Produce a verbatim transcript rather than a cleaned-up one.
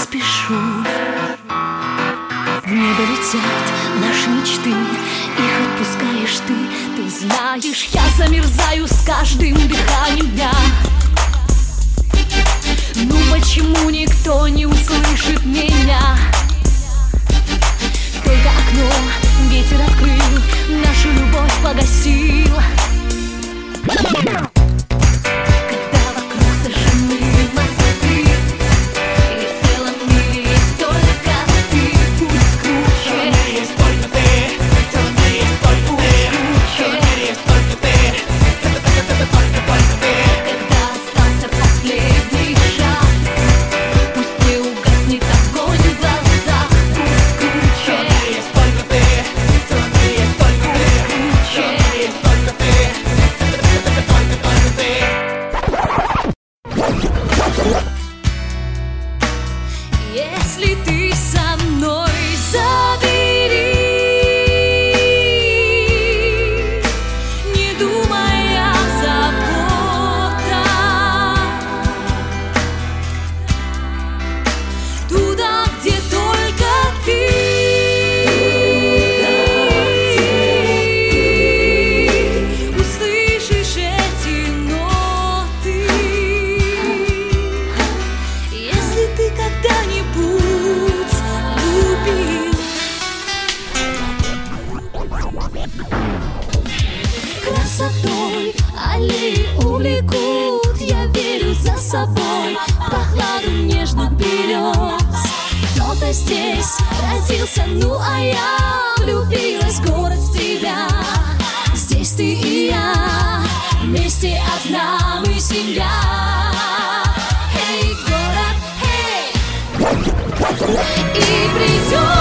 спешу. В небо летят наши мечты, их отпускаешь ты. Ты знаешь, я замерзаю с каждым дыханием дня. Ну почему никто не услышит меня? Только окно ветер открыл, нашу любовь погасил. Если ты со мной, забери, не думая о заботах, туда, где только ты, услышишь эти ноты. Если ты когда-нибудь красотой аллеи увлекут, я верю за собой в прохладу нежных берез. Кто-то здесь родился, ну а я влюбилась в город, в тебя. Здесь ты и я, вместе одна мы семья. Эй, город, эй, и придет